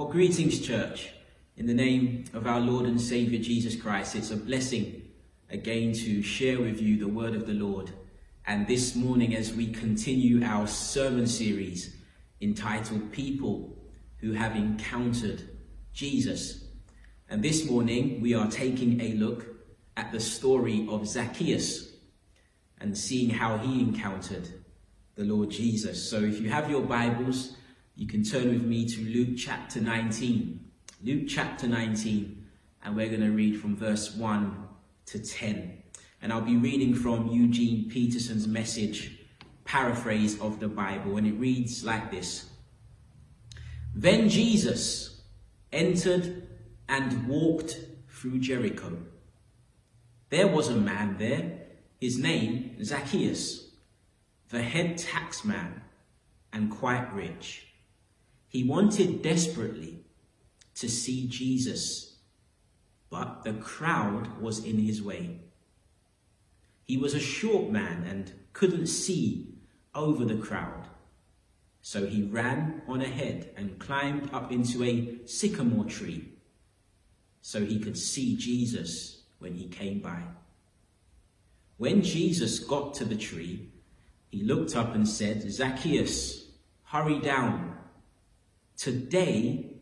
Well, greetings, church. In the name of our Lord and Saviour Jesus Christ, it's a blessing again to share with you the word of the Lord. And this morning, as we continue our sermon series entitled People Who Have Encountered Jesus. And this morning, we are taking a look at the story of Zacchaeus and seeing how he encountered the Lord Jesus. So if you have your Bibles, you can turn with me to Luke chapter 19. Luke chapter 19, and we're going to read from verse 1 to 10. And I'll be reading from Eugene Peterson's Message paraphrase of the Bible, and it reads like this. Then Jesus entered and walked through Jericho. There was a man there, his name Zacchaeus, the head taxman and quite rich. He wanted desperately to see Jesus, but the crowd was in his way. He was a short man and couldn't see over the crowd. So he ran on ahead and climbed up into a sycamore tree so he could see Jesus when he came by. When Jesus got to the tree, he looked up and said, Zacchaeus, hurry down. Today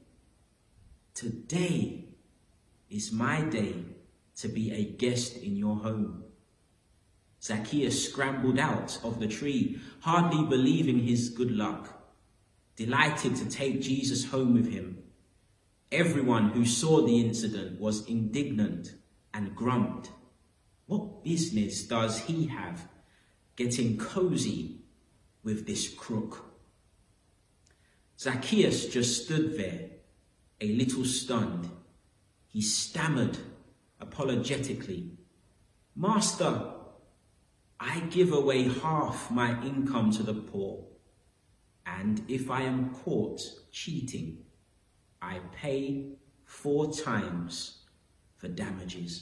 is my day to be a guest in your home. Zacchaeus scrambled out of the tree, hardly believing his good luck, delighted to take Jesus home with him. Everyone who saw the incident was indignant and grumped. What business does he have getting cozy with this crook? Zacchaeus just stood there, a little stunned. He stammered apologetically, Master, I give away half my income to the poor, and if I am caught cheating, I pay 4 times for damages.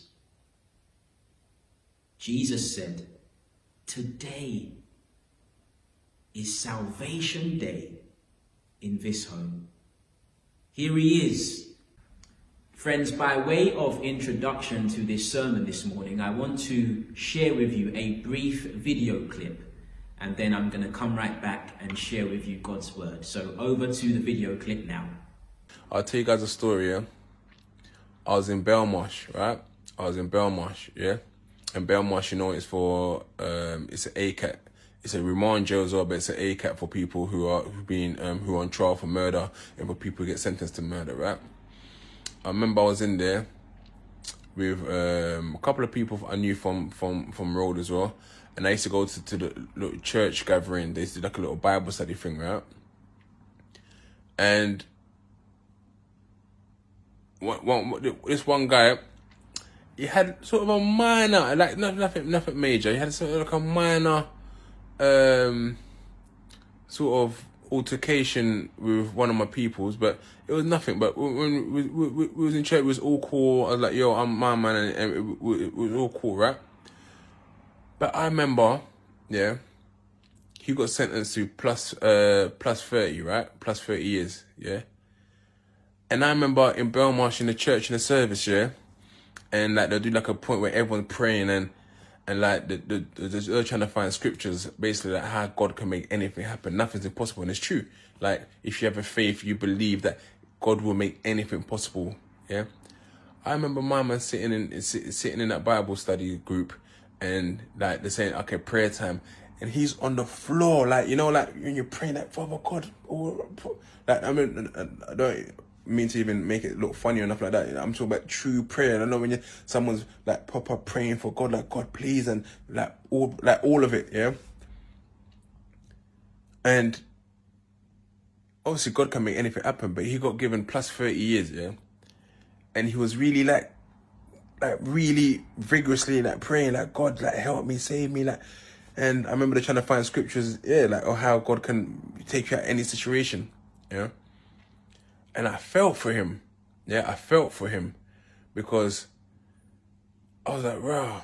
Jesus said, today is salvation day in this home. Here he is. Friends, by way of introduction to this sermon this morning, I want to share with you a brief video clip, and then I'm going to come right back and share with you God's word. So over to the video clip now. I'll tell you guys a story, yeah? I was in Belmarsh, right? Yeah? And Belmarsh, you know, it's for, it's an ACAT. It's a remand jail as well, but it's an ACAT for people who are on trial for murder and for people who get sentenced to murder, right? I remember I was in there with a couple of people I knew from Road as well. And I used to go to the little church gathering. They used to do like a little Bible study thing, right? And this one guy, he had sort of a minor, like nothing major. He had sort of like a minor sort of altercation with one of my peoples, but it was nothing. But when we was in church, it was all cool. I was like, yo, I'm my man, and it was all cool, right? But I remember, yeah, he got sentenced to plus 30, right? Plus 30 years, yeah? And I remember in Belmarsh in the church in the service, yeah? And like they'll do like a point where everyone's praying and like they're trying to find scriptures, basically like how God can make anything happen. Nothing's impossible, and it's true. Like if you have a faith, you believe that God will make anything possible. Yeah. I remember my man sitting in that Bible study group, and like they're saying, okay, prayer time, and he's on the floor, like, you know, like when you're praying, like, Father God, like, I mean, I don't mean to even make it look funny or enough like that. I'm talking about true prayer. And I know when someone's like proper praying for God, like, God please, and like all of it, yeah. And obviously God can make anything happen, but he got given plus 30 years, yeah. And he was really like really vigorously like praying, like, God, like, help me, save me, like. And I remember they're trying to find scriptures, yeah, like, or how God can take you out of any situation, yeah. And I felt for him. Yeah, I felt for him because I was like, wow,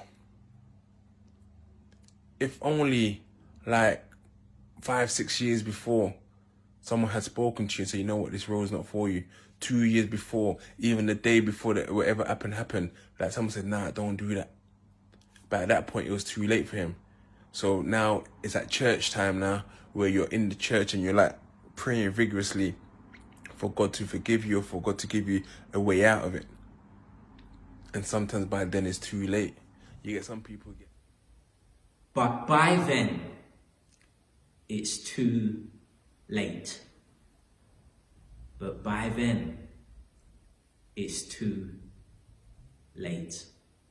if only like 5-6 years before Someone had spoken to you and said, you know what, this role is not for you. 2 years before, even the day before that, whatever happened, like someone said, nah, don't do that. But at that point, it was too late for him. So now it's at church time now, where you're in the church and you're like praying vigorously for God to forgive you, or for God to give you a way out of it. And sometimes by then it's too late. You get some people get. But by then, it's too late. But by then, it's too late.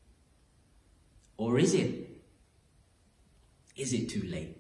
Or is it? Is it too late?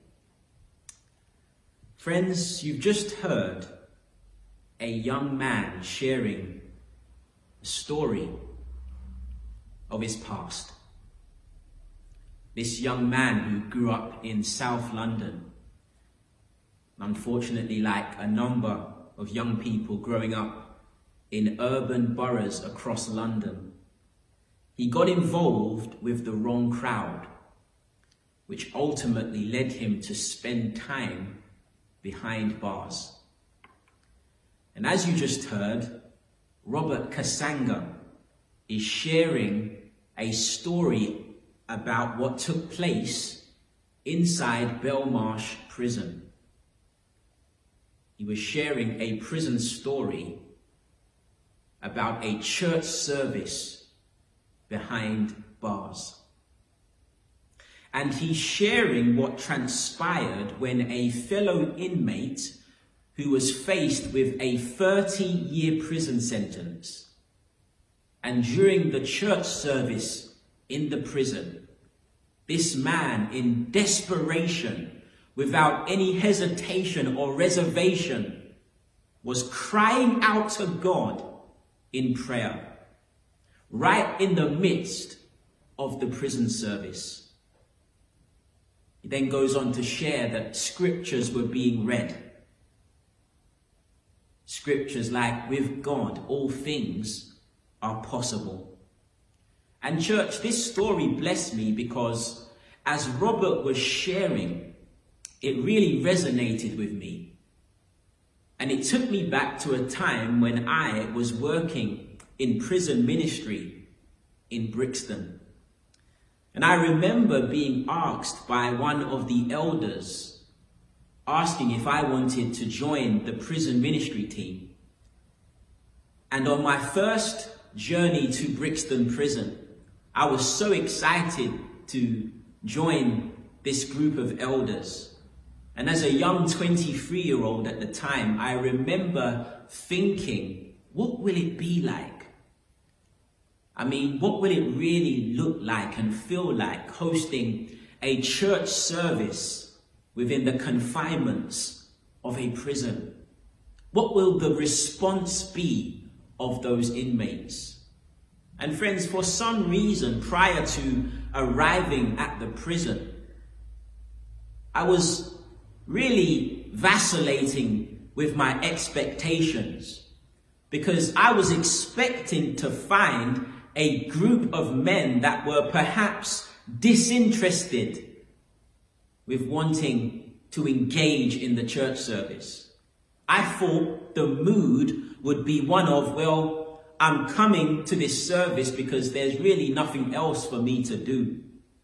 Friends, you've just heard a young man sharing a story of his past. This young man who grew up in South London, unfortunately, like a number of young people growing up in urban boroughs across London, he got involved with the wrong crowd, which ultimately led him to spend time behind bars. And as you just heard, Robert Kasanga is sharing a story about what took place inside Belmarsh prison. He was sharing a prison story about a church service behind bars. And he's sharing what transpired when a fellow inmate who was faced with a 30-year prison sentence, and during the church service in the prison, this man, in desperation, without any hesitation or reservation, was crying out to God in prayer, right in the midst of the prison service. He then goes on to share that scriptures were being read. Scriptures like, with God, all things are possible. And church, this story blessed me because as Robert was sharing, it really resonated with me. And it took me back to a time when I was working in prison ministry in Brixton. And I remember being asked by one of the elders, asking if I wanted to join the prison ministry team. And on my first journey to Brixton Prison, I was so excited to join this group of elders. And as a young 23-year-old at the time, I remember thinking, what will it be like? I mean, what will it really look like and feel like hosting a church service within the confinements of a prison? What will the response be of those inmates? And friends, for some reason, prior to arriving at the prison, I was really vacillating with my expectations, because I was expecting to find a group of men that were perhaps disinterested with wanting to engage in the church service. I thought the mood would be one of, well, I'm coming to this service because there's really nothing else for me to do.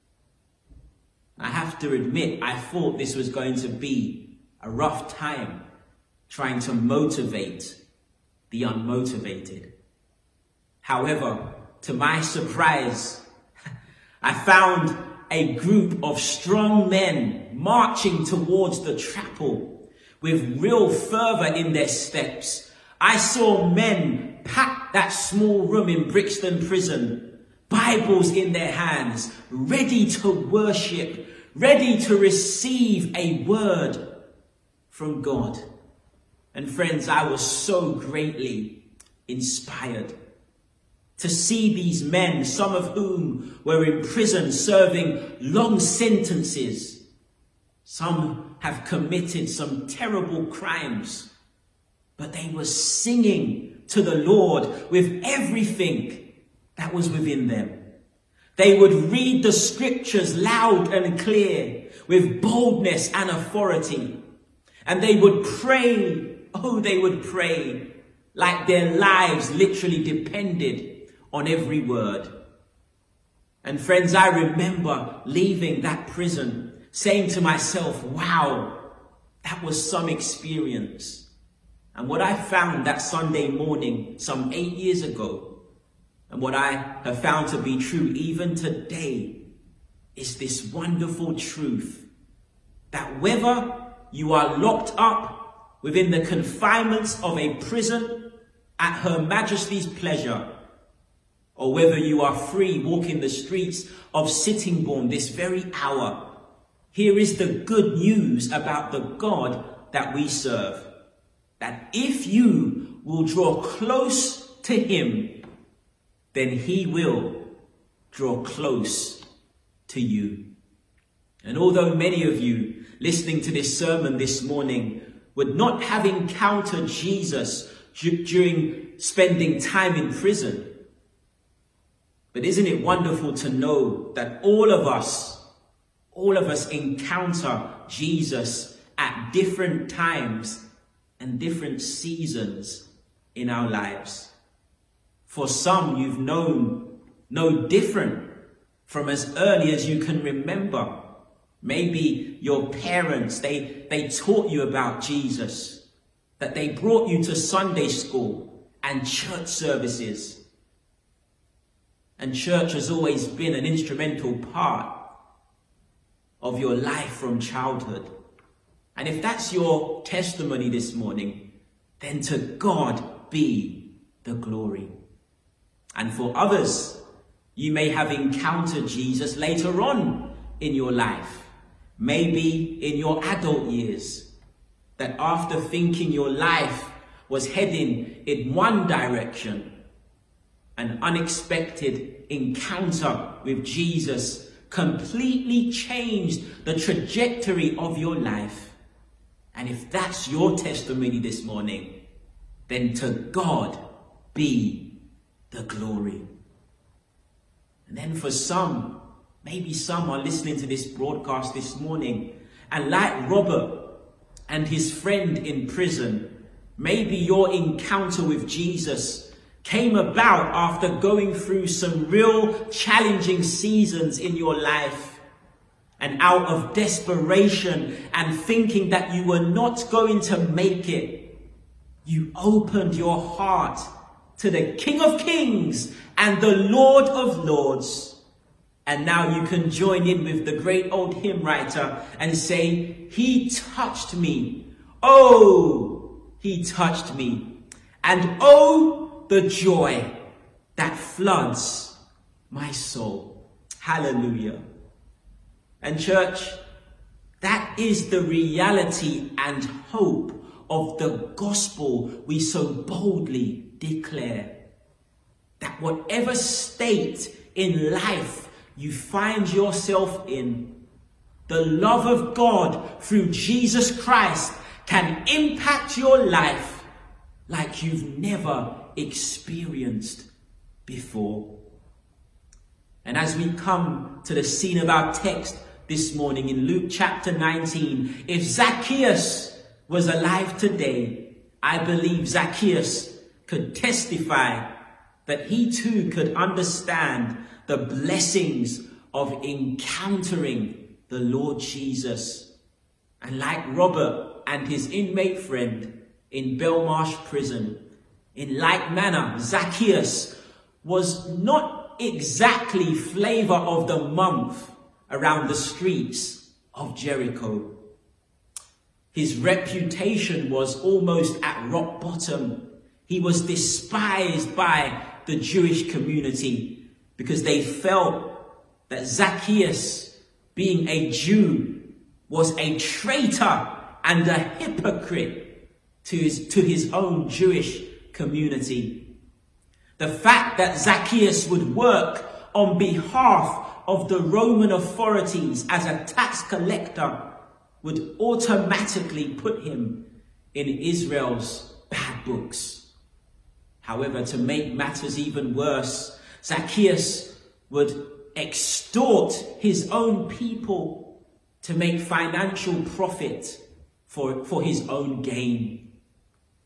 I have to admit, I thought this was going to be a rough time trying to motivate the unmotivated. However, to my surprise, I found a group of strong men marching towards the chapel with real fervor in their steps. I saw men pack that small room in Brixton Prison, Bibles in their hands, ready to worship, ready to receive a word from God. And friends, I was so greatly inspired to see these men, some of whom were in prison serving long sentences. Some have committed some terrible crimes, but they were singing to the Lord with everything that was within them. They would read the scriptures loud and clear with boldness and authority. And they would pray Oh, they would pray like their lives literally depended on every word. And friends, I remember leaving that prison saying to myself, wow, that was some experience. And what I found that Sunday morning, some 8 years ago, and what I have found to be true even today, is this wonderful truth that whether you are locked up within the confinements of a prison at Her Majesty's pleasure, or whether you are free walking the streets of Sittingbourne this very hour, here is the good news about the God that we serve. That if you will draw close to Him, then He will draw close to you. And although many of you listening to this sermon this morning would not have encountered Jesus during spending time in prison, but isn't it wonderful to know that all of us encounter Jesus at different times and different seasons in our lives. For some, you've known no different from as early as you can remember. Maybe your parents, they taught you about Jesus, that they brought you to Sunday school and church services. And church has always been an instrumental part of your life from childhood. And if that's your testimony this morning, then to God be the glory. And for others, you may have encountered Jesus later on in your life, maybe in your adult years, that after thinking your life was heading in one direction, an unexpected encounter with Jesus completely changed the trajectory of your life. And if that's your testimony this morning, then to God be the glory. And then for some, maybe some are listening to this broadcast this morning, and like Robert and his friend in prison, maybe your encounter with Jesus came about after going through some real challenging seasons in your life. And out of desperation and thinking that you were not going to make it, you opened your heart to the King of Kings and the Lord of Lords. And now you can join in with the great old hymn writer and say, He touched me. Oh, He touched me. And oh, the joy that floods my soul. Hallelujah. And church, that is the reality and hope of the gospel we so boldly declare. That whatever state in life you find yourself in, the love of God through Jesus Christ can impact your life like you've never experienced before. And as we come to the scene of our text this morning in Luke chapter 19, if Zacchaeus was alive today, I believe Zacchaeus could testify that he too could understand the blessings of encountering the Lord Jesus. And like Robert and his inmate friend in Belmarsh prison, in like manner, Zacchaeus was not exactly flavor of the month around the streets of Jericho. His reputation was almost at rock bottom. He was despised by the Jewish community because they felt that Zacchaeus, being a Jew, was a traitor and a hypocrite to his own Jewish community. The fact that Zacchaeus would work on behalf of the Roman authorities as a tax collector would automatically put him in Israel's bad books. However, to make matters even worse, Zacchaeus would extort his own people to make financial profit for his own gain.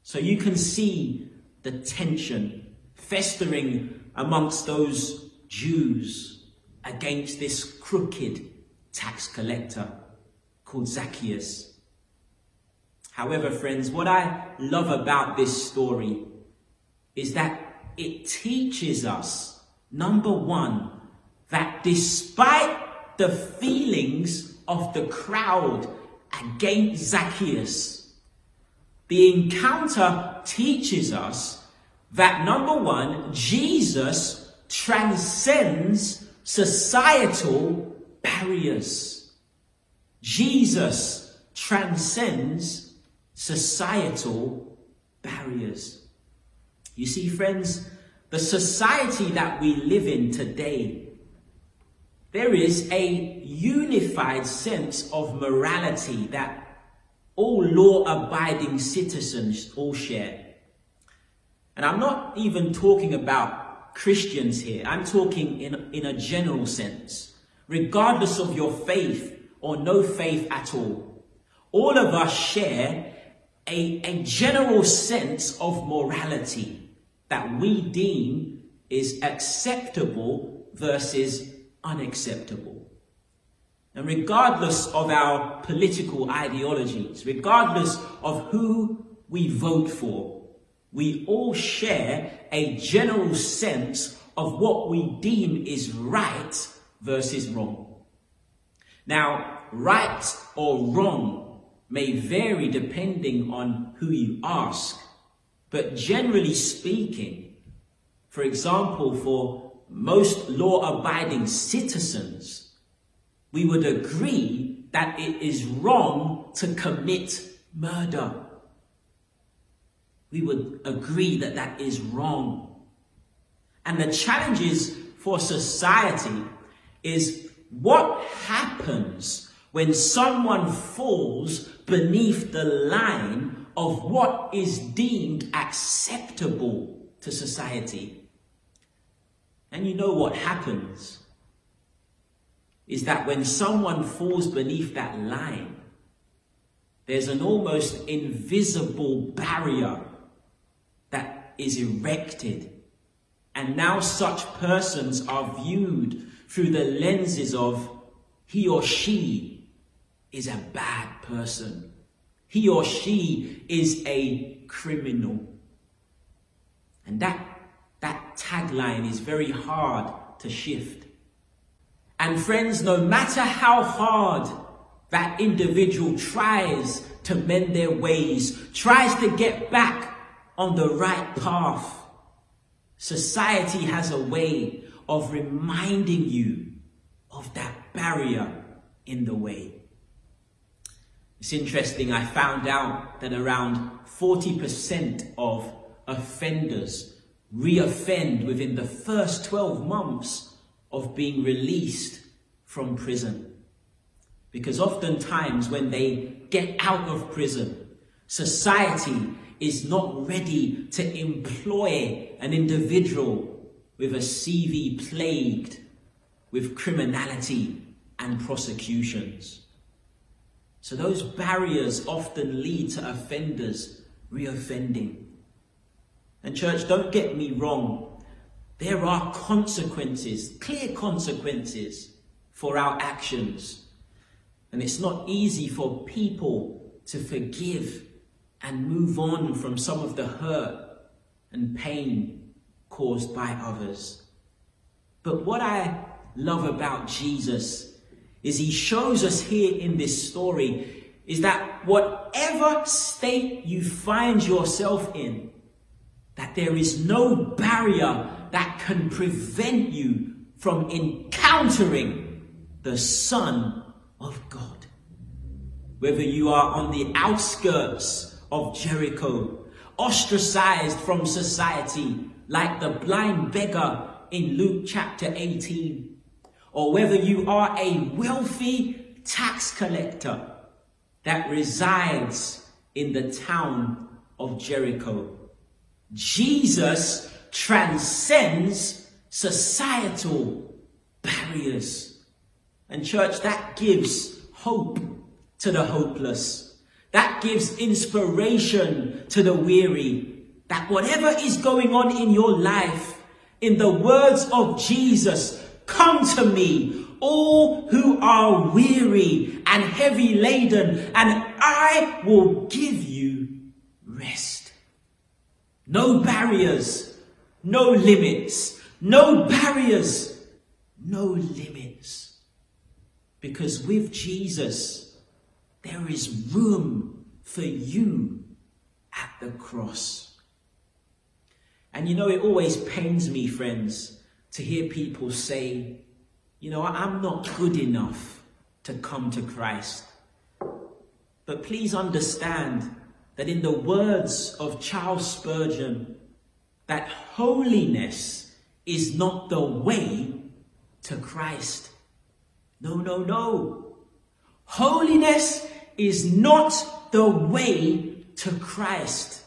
So you can see the tension festering amongst those Jews against this crooked tax collector called Zacchaeus. However, friends, what I love about this story is that it teaches us, number one, that despite the feelings of the crowd against Zacchaeus, the encounter teaches us that, number one, Jesus transcends societal barriers. Jesus transcends societal barriers. You see, friends, the society that we live in today, there is a unified sense of morality that all law-abiding citizens all share. And I'm not even talking about Christians here. I'm talking in a general sense. Regardless of your faith or no faith at all, all of us share a general sense of morality that we deem is acceptable versus unacceptable. And regardless of our political ideologies, regardless of who we vote for, we all share a general sense of what we deem is right versus wrong. Now, right or wrong may vary depending on who you ask, but generally speaking, for example, for most law-abiding citizens, we would agree that it is wrong to commit murder. We would agree that that is wrong. And the challenges for society is what happens when someone falls beneath the line of what is deemed acceptable to society. And you know what happens is that when someone falls beneath that line, there's an almost invisible barrier that is erected. And now such persons are viewed through the lenses of he or she is a bad person. He or she is a criminal. And that tagline is very hard to shift. And friends, no matter how hard that individual tries to mend their ways, tries to get back on the right path, society has a way of reminding you of that barrier in the way. It's interesting, I found out that around 40% of offenders reoffend within the first 12 months of being released from prison. Because oftentimes when they get out of prison, society is not ready to employ an individual with a CV plagued with criminality and prosecutions. So those barriers often lead to offenders reoffending. And church, don't get me wrong. There are consequences, clear consequences for our actions. And it's not easy for people to forgive and move on from some of the hurt and pain caused by others. But what I love about Jesus is he shows us here in this story is that whatever state you find yourself in, that there is no barrier that can prevent you from encountering the Son of God. Whether you are on the outskirts of Jericho, ostracized from society, like the blind beggar in Luke chapter 18, or whether you are a wealthy tax collector that resides in the town of Jericho, Jesus transcends societal barriers. And church, that gives hope to the hopeless. that gives inspiration to the weary, that whatever is going on in your life, in the words of Jesus, come to me, all who are weary and heavy laden, and I will give you rest. No barriers, no limits, no barriers, no limits. Because with Jesus, there is room for you at the cross. And you know, it always pains me, friends, to hear people say, you know, I'm not good enough to come to Christ. But please understand that in the words of Charles Spurgeon, that holiness is not the way to Christ. No, no, no. Holiness is not the way to Christ.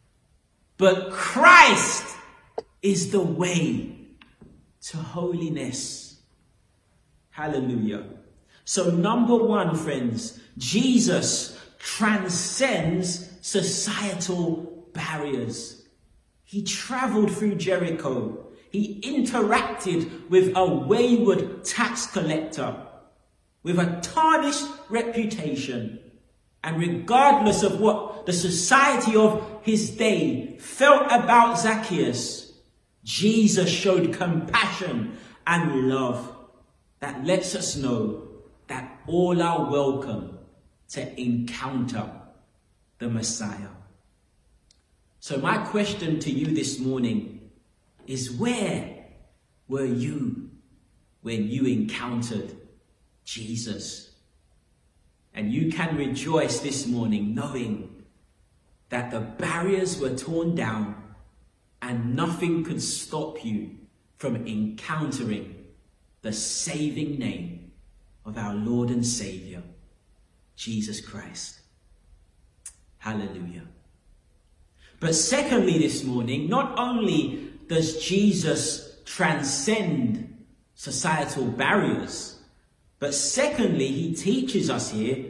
But Christ is the way to holiness. Hallelujah. So number one, friends, Jesus transcends societal barriers. He traveled through Jericho. He interacted with a wayward tax collector with a tarnished reputation. And regardless of what the society of his day felt about Zacchaeus, Jesus showed compassion and love that lets us know that all are welcome to encounter the Messiah. So my question to you this morning is, where were you when you encountered Jesus? And you can rejoice this morning knowing that the barriers were torn down and nothing could stop you from encountering the saving name of our Lord and Savior, Jesus Christ. Hallelujah. But secondly this morning, not only does Jesus transcend societal barriers, but secondly, he teaches us here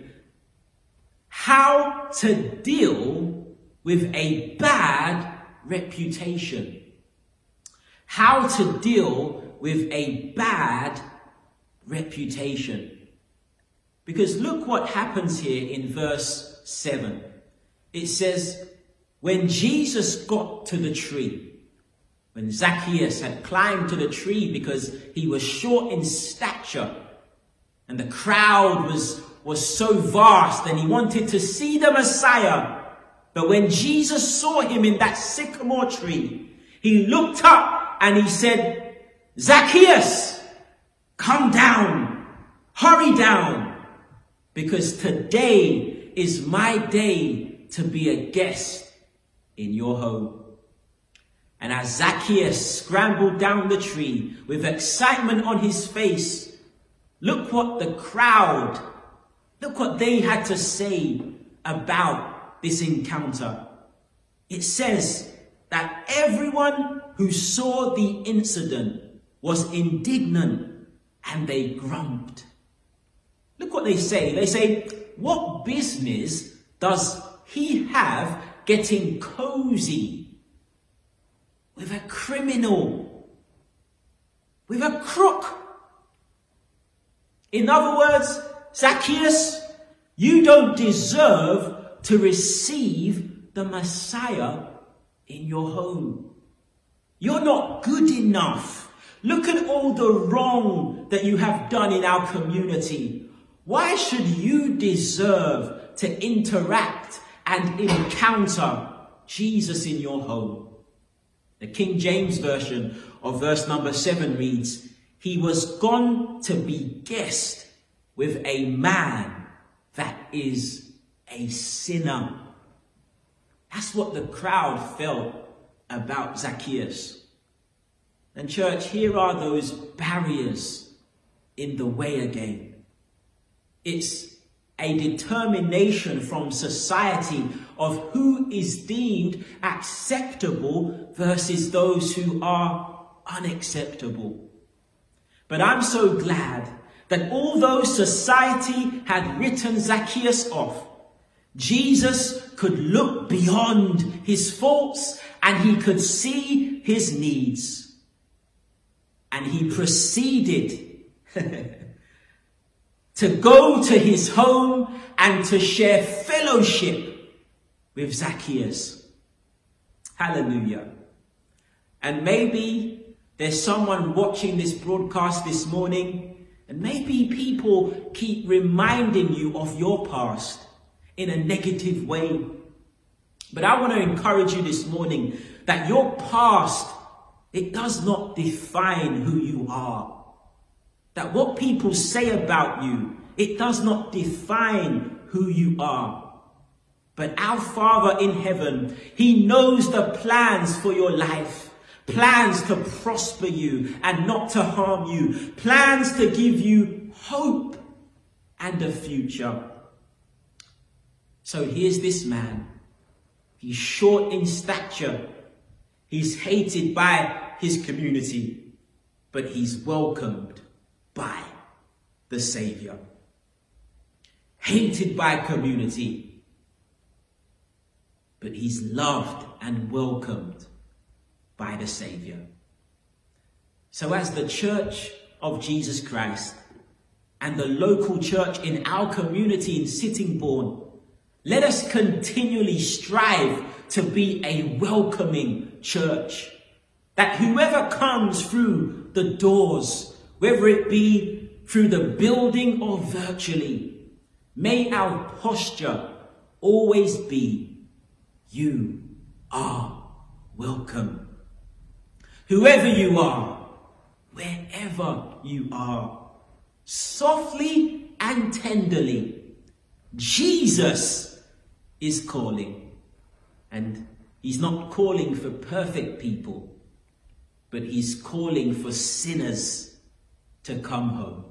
how to deal with a bad reputation. How to deal with a bad reputation. Because look what happens here in verse 7. It says, when Jesus got to the tree, when Zacchaeus had climbed to the tree because he was short in stature, and the crowd was so vast and he wanted to see the Messiah. But when Jesus saw him in that sycamore tree, he looked up and he said, Zacchaeus, come down, hurry down, because today is my day to be a guest in your home. And as Zacchaeus scrambled down the tree with excitement on his face, look what the crowd, look what they had to say about this encounter. It says that everyone who saw the incident was indignant and they grumped. Look what they say. They say, what business does he have getting cozy with a criminal, with a crook? In other words, Zacchaeus, you don't deserve to receive the Messiah in your home. You're not good enough. Look at all the wrong that you have done in our community. Why should you deserve to interact and encounter Jesus in your home? The King James Version of verse number 7 reads, he was gone to be guest with a man that is a sinner. That's what the crowd felt about Zacchaeus. And church, here are those barriers in the way again. It's a determination from society of who is deemed acceptable versus those who are unacceptable. But I'm so glad that although society had written Zacchaeus off, Jesus could look beyond his faults and he could see his needs. And he proceeded to go to his home and to share fellowship with Zacchaeus. Hallelujah. And maybe there's someone watching this broadcast this morning, and maybe people keep reminding you of your past in a negative way. But I want to encourage you this morning that your past, it does not define who you are. That what people say about you, it does not define who you are. But our Father in heaven, he knows the plans for your life. Plans to prosper you and not to harm you. Plans to give you hope and a future. So here's this man. He's short in stature. He's hated by his community, but he's welcomed by the Savior. Hated by community, but he's loved and welcomed by the Savior. So as the Church of Jesus Christ and the local church in our community in Sittingbourne, let us continually strive to be a welcoming church. That whoever comes through the doors, whether it be through the building or virtually, may our posture always be, you are welcome. Whoever you are, wherever you are, softly and tenderly, Jesus is calling. And he's not calling for perfect people, but he's calling for sinners to come home.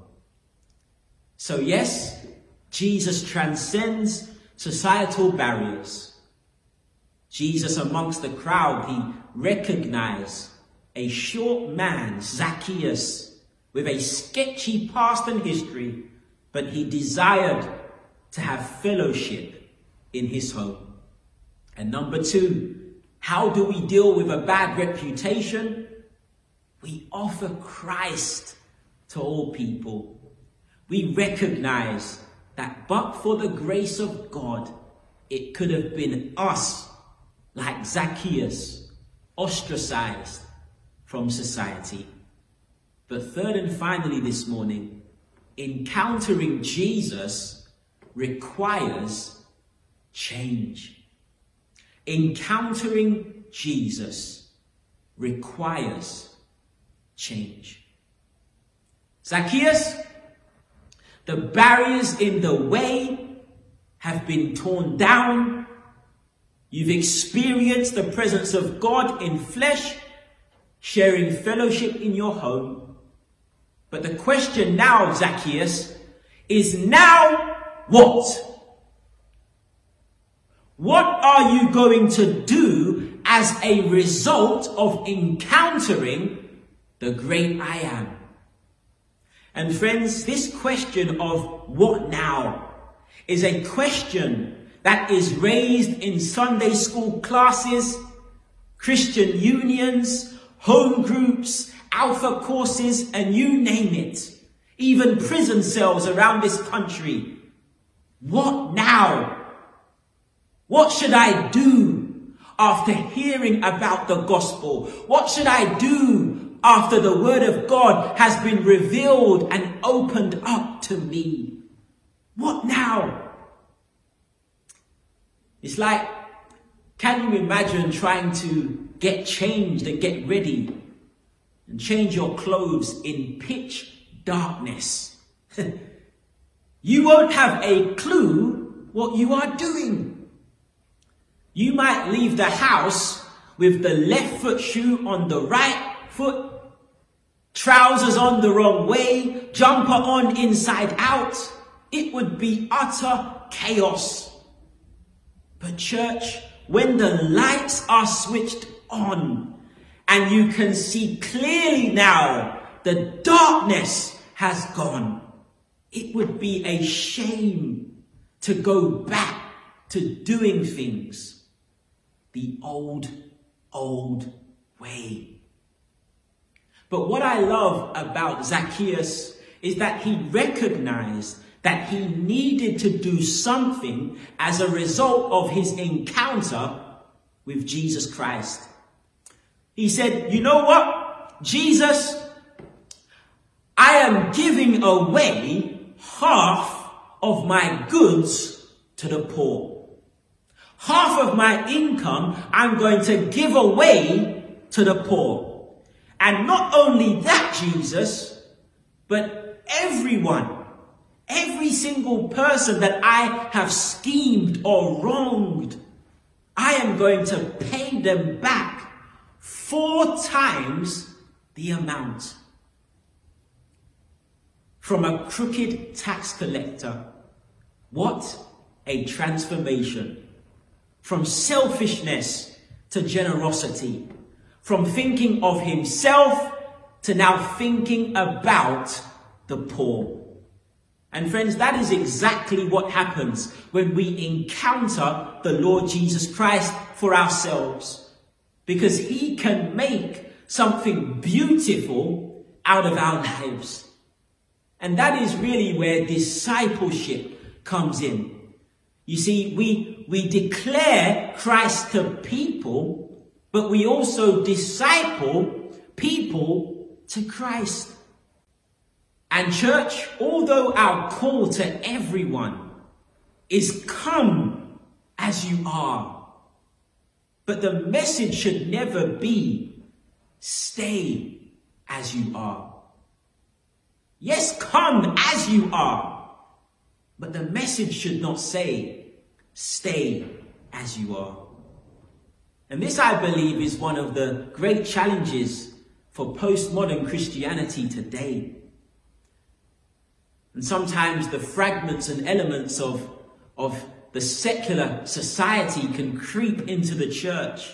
So yes, Jesus transcends societal barriers. Jesus amongst the crowd, he recognized a short man, Zacchaeus, with a sketchy past and history, but he desired to have fellowship in his home. And number two, how do we deal with a bad reputation? We offer Christ to all people. We recognize that but for the grace of God, it could have been us, like Zacchaeus, ostracized from society. But third and finally this morning, encountering Jesus requires change. Encountering Jesus requires change. Zacchaeus, the barriers in the way have been torn down. You've experienced the presence of God in flesh, sharing fellowship in your home. But the question now, Zacchaeus, is now what? What are you going to do as a result of encountering the great I am? And friends, this question of what now is a question that is raised in Sunday school classes, Christian unions, home groups, alpha courses, and you name it. Even prison cells around this country. What now? What should I do after hearing about the gospel? What should I do after the word of God has been revealed and opened up to me? What now? It's like, can you imagine trying to get changed and get ready and change your clothes in pitch darkness? You won't have a clue what you are doing. You might leave the house with the left foot shoe on the right foot, trousers on the wrong way, jumper on inside out. It would be utter chaos. But church, when the lights are switched on and you can see clearly now the darkness has gone, it would be a shame to go back to doing things the old way. But what I love about Zacchaeus is that he recognized that he needed to do something as a result of his encounter with Jesus Christ. He said, you know what, Jesus, I am giving away half of my goods to the poor. Half of my income I'm going to give away to the poor. And not only that, Jesus, but everyone, every single person that I have schemed or wronged, I am going to pay them back 4 times the amount. From a crooked tax collector, what a transformation. From selfishness to generosity. From thinking of himself to now thinking about the poor. And friends, that is exactly what happens when we encounter the Lord Jesus Christ for ourselves. Because he can make something beautiful out of our lives. And that is really where discipleship comes in. You see, we declare Christ to people, but we also disciple people to Christ. And church, although our call to everyone is come as you are, but the message should never be stay as you are. Yes, come as you are, but the message should not say stay as you are. And this, I believe, is one of the great challenges for postmodern Christianity today. And sometimes the fragments and elements of the secular society can creep into the church.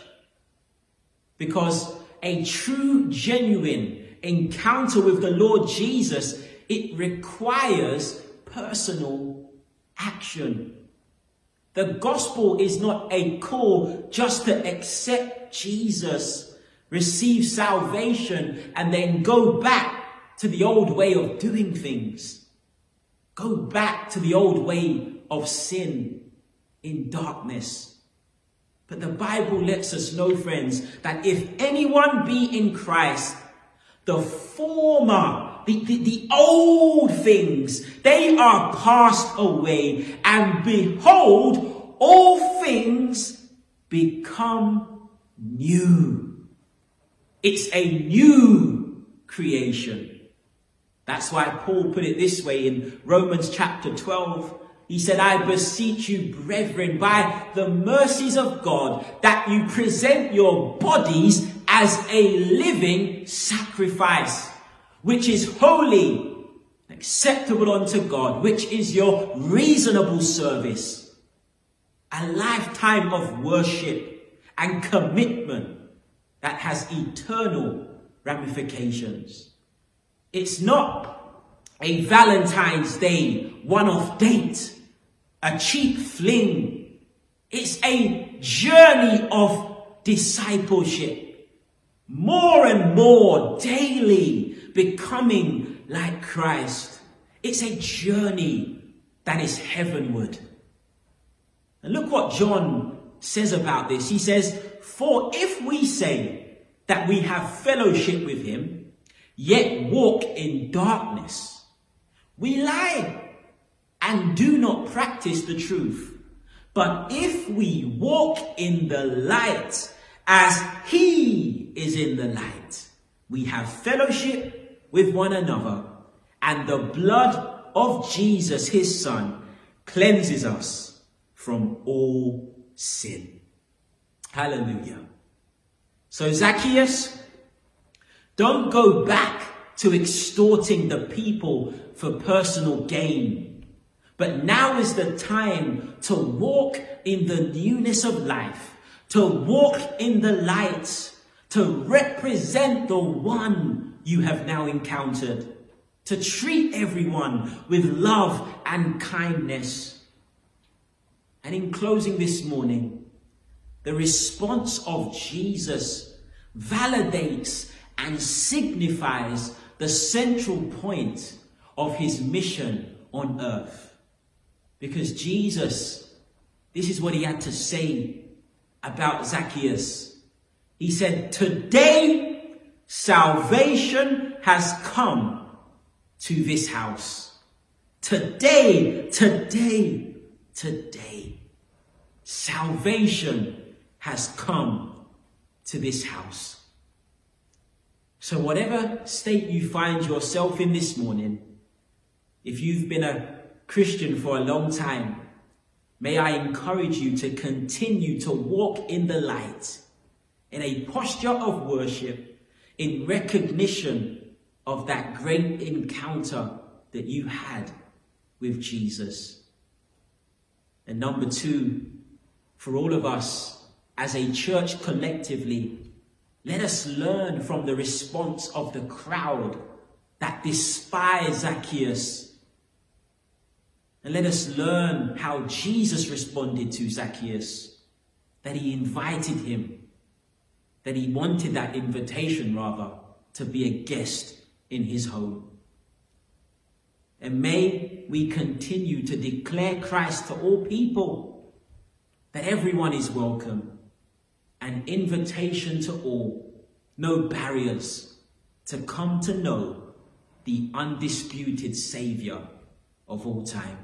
Because a true, genuine encounter with the Lord Jesus, it requires personal action. The gospel is not a call just to accept Jesus, receive salvation, and then go back to the old way of doing things. Go back to the old way of sin in darkness. But the Bible lets us know, friends, that if anyone be in Christ, the former, the old things, they are passed away, and behold, all things become new. It's a new creation. That's why Paul put it this way in Romans chapter 12. He said, I beseech you, brethren, by the mercies of God, that you present your bodies as a living sacrifice, which is holy, acceptable unto God, which is your reasonable service. A lifetime of worship and commitment that has eternal ramifications. It's not a Valentine's Day one-off date, a cheap fling. It's a journey of discipleship. More and more daily becoming like Christ. It's a journey that is heavenward. And look what John says about this. He says, for if we say that we have fellowship with him, yet walk in darkness, we lie and do not practice the truth. But if we walk in the light as he is in the light, we have fellowship with one another, and the blood of Jesus, his son, cleanses us from all sin. Hallelujah. So Zacchaeus, don't go back to extorting the people for personal gain. But now is the time to walk in the newness of life, to walk in the light, to represent the one you have now encountered, to treat everyone with love and kindness. And in closing this morning, the response of Jesus validates and signifies the central point of his mission on earth. Because Jesus, this is what he had to say about Zacchaeus. He said, "Today salvation has come to this house." Today, salvation has come to this house. So whatever state you find yourself in this morning, if you've been a Christian for a long time, may I encourage you to continue to walk in the light, in a posture of worship, in recognition of that great encounter that you had with Jesus. And number two, for all of us as a church collectively, let us learn from the response of the crowd that despised Zacchaeus. And let us learn how Jesus responded to Zacchaeus, that he invited him, that he wanted that invitation rather, to be a guest in his home. And may we continue to declare Christ to all people, that everyone is welcome, an invitation to all, no barriers, to come to know the undisputed Saviour of all time.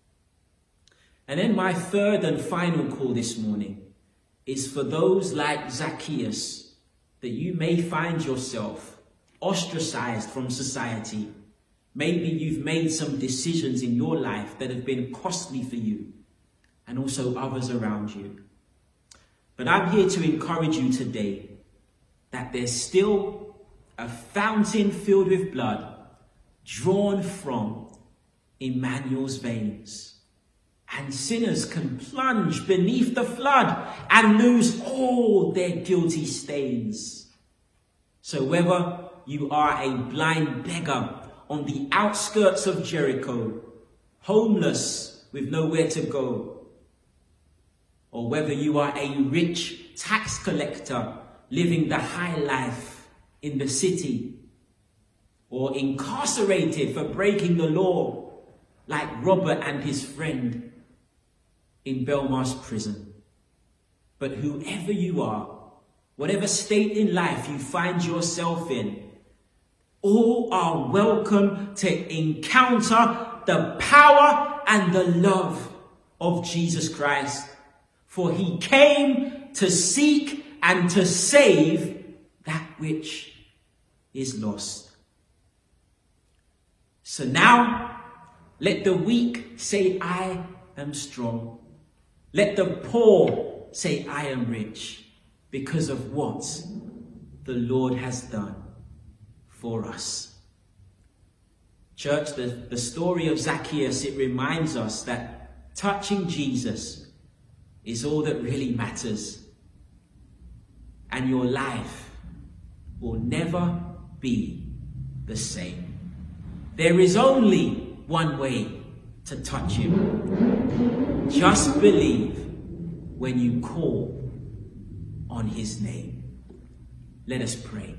And then my third and final call this morning is for those like Zacchaeus, that you may find yourself ostracized from society. Maybe you've made some decisions in your life that have been costly for you and also others around you. But I'm here to encourage you today that there's still a fountain filled with blood drawn from Emmanuel's veins. And sinners can plunge beneath the flood and lose all their guilty stains. So whether you are a blind beggar on the outskirts of Jericho, homeless with nowhere to go, or whether you are a rich tax collector living the high life in the city, or incarcerated for breaking the law like Robert and his friend in Belmarsh prison. But whoever you are, whatever state in life you find yourself in, all are welcome to encounter the power and the love of Jesus Christ. For he came to seek and to save that which is lost. So now, let the weak say, "I am strong." Let the poor say, "I am rich," because of what the Lord has done for us. Church, the story of Zacchaeus, it reminds us that touching Jesus is all that really matters. And your life will never be the same. There is only one way to touch him. Just believe when you call on his name. Let us pray.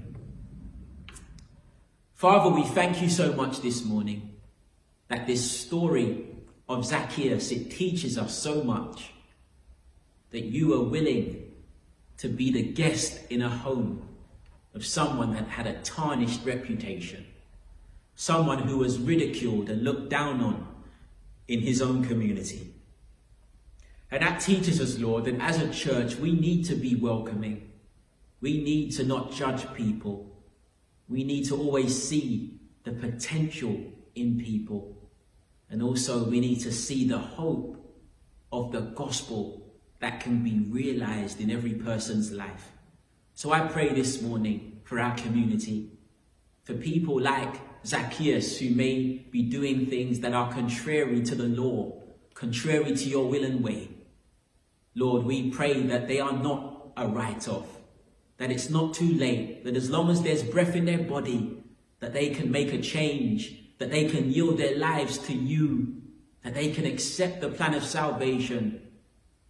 Father, we thank you so much this morning that this story of Zacchaeus, it teaches us so much, that you are willing to be the guest in a home of someone that had a tarnished reputation, someone who was ridiculed and looked down on in his own community. And that teaches us, Lord, that as a church, we need to be welcoming. We need to not judge people. We need to always see the potential in people. And also we need to see the hope of the gospel that can be realized in every person's life. So I pray this morning for our community, for people like Zacchaeus who may be doing things that are contrary to the law, contrary to your will and way. Lord, we pray that they are not a write-off, that it's not too late, that as long as there's breath in their body, that they can make a change, that they can yield their lives to you, that they can accept the plan of salvation,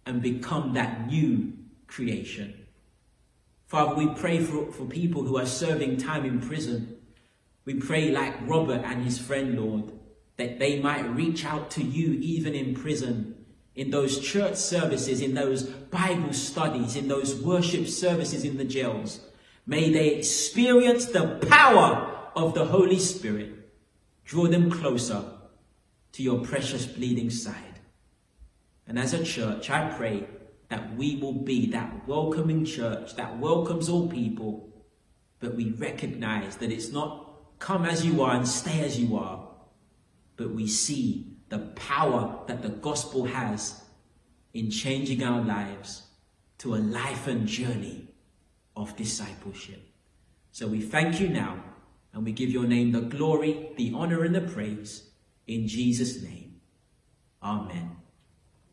and become that new creation. Father, we pray for people who are serving time in prison. We pray like Robert and his friend, Lord, that they might reach out to you even in prison, in those church services, in those Bible studies, in those worship services in the jails. May they experience the power of the Holy Spirit. Draw them closer to your precious bleeding side. And as a church, I pray that we will be that welcoming church that welcomes all people, but we recognize that it's not come as you are and stay as you are, but we see the power that the gospel has in changing our lives to a life and journey of discipleship. So we thank you now, and we give your name the glory, the honor, and the praise in Jesus' name. Amen.